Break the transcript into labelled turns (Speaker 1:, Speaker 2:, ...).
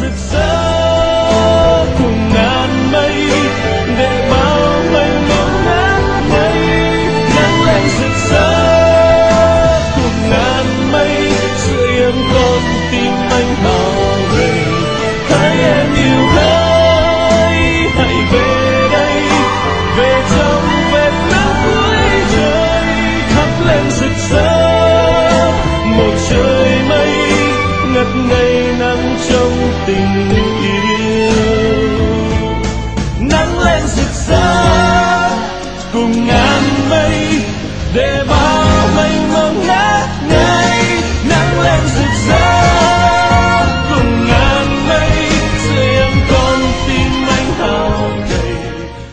Speaker 1: rực rỡ cùng ngàn mây để bao mênh mông ngát ngây. Nắng lên rực rỡ cùng ngàn mây sưởi ấm con tim anh bao gầy. Hỡi em yêu hỡi, hãy về đây, về trong vệt nắng cuối trời. Thắp lên rực rỡ một trời mây ngất ngây nắng trong tình yêu. Nắng lên rực rỡ cùng ngàn mây để bao mênh mông ngát ngây.